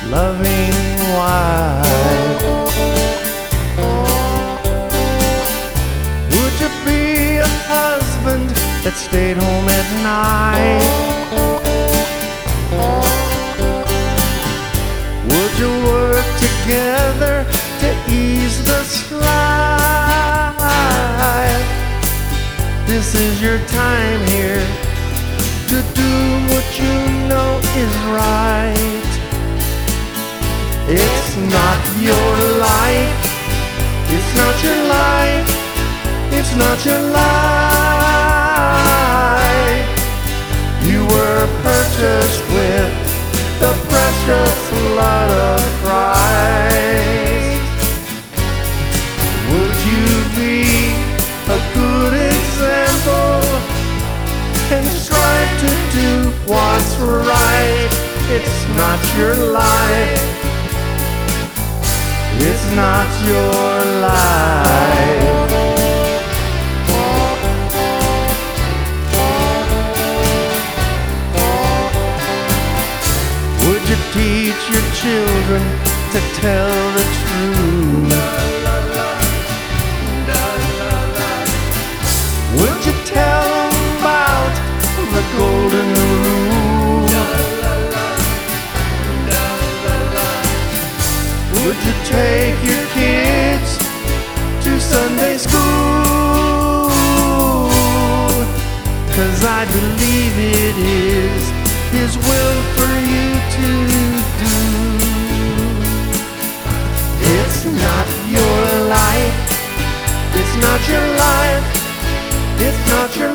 loving wife? Would you be a husband that stayed home at night? Would you work together to ease the strife? This is your time here to do what you know is right. It's not your life, it's not your life, it's not your life. You were purchased with the precious blood of Christ. Would you be a good example and strive to do what's right? It's not your life, it's not your life. Would you teach your children to tell the truth? Would you tell them about the golden rule? Would you take your kids to Sunday school? 'Cause I believe it is His will for you to do. It's not your life, it's not your life, it's not your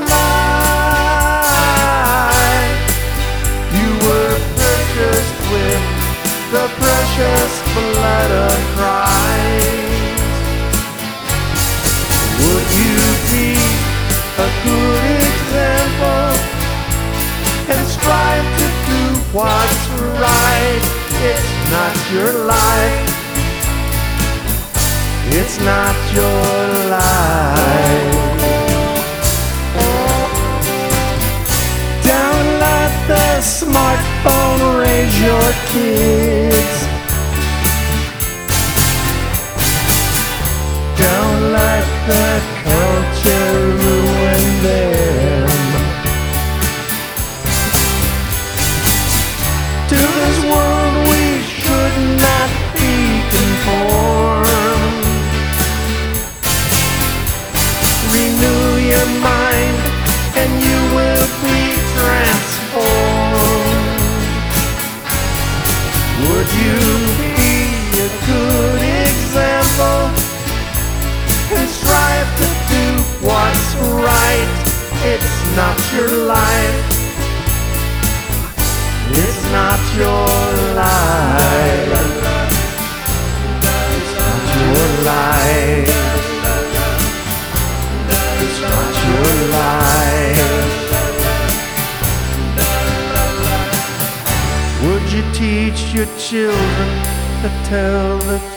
life. You were purchased with the precious blood of Christ. Would you be a good example and strive to do what's right? It's not your life, it's not your life. Don't let the smartphone raise your kids. Don't let the culture ruin them. To this world we should not be conformed. Renew your mind and you will be transformed. Would you be a good example and strive to do what's right? It's not your life, it's not your life, it's not your life, it's not your life. Would you teach your children to tell the